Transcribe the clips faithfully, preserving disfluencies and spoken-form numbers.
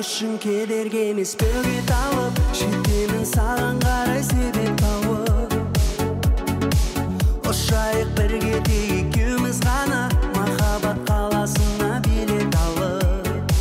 үшін кедергі емес бөгет алып жетемін саған қарай себеп тауып ұшайық бірге тек екеуміз ғана махаббат қаласына билет алып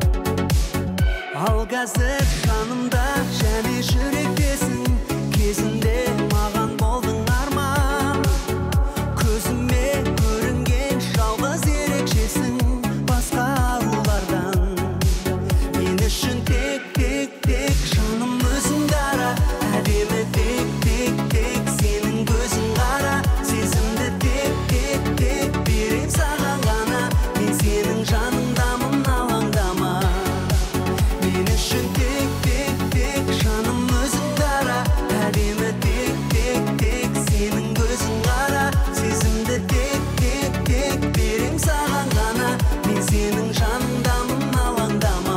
ал қазір жанымда және жүректесің кезінде маған болдың арман көзіме көрінген жалғыз ерекшесің басқа арулардан мен үшін тек тек тек жаным өзің дара әдемі тек тек тек сенің көзің қара сезімді тек тек тек берем саған ғана мен сенің жаныңдамын алаңдама мен үшін тек тек тек жаным өзің дара әдемі тек тек тек сенің көзің қара сезімді тек тек тек берем саған ғана мен сенің жаныңдамын алаңдама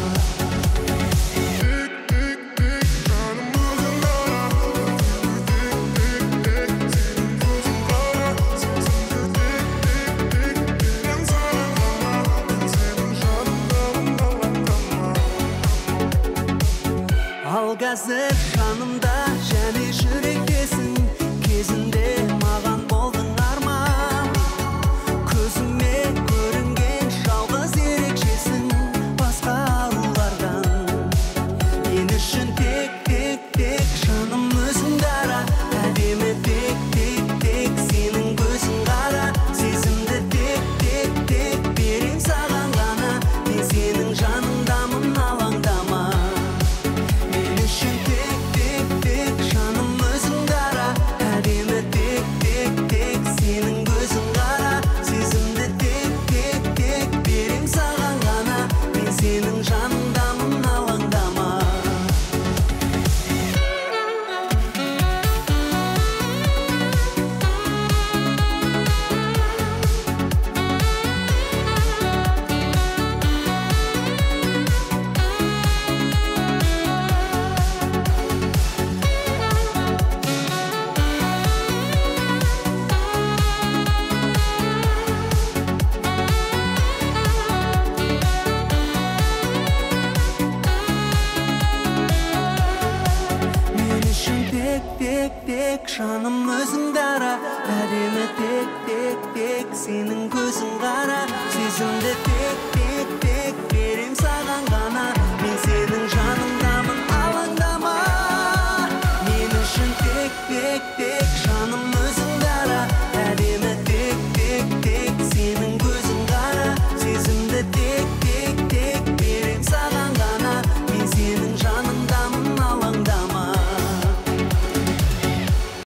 ал қазір жанымда және жүректесің кезінде маған болдың арман көзіме көрінген жалғыз ерекшесің басқа арулардан мен үшін тек тек тек жаным өзің дара әдемі тек тек тек сенің көзің қара сезімді тек тек тек берем саған ғана мен сенің жаныңдамын алаңдама мен үшін тек тек тек жаным өзің дара әдемі тек тек тек сенің көзің қара сезімді тек тек тек берем саған ғана мен сенің жаныңдамын алаңдама мен үшін тек тек тек жаным өзің дара әдемі тек тек тек сенің көзің қара сезімді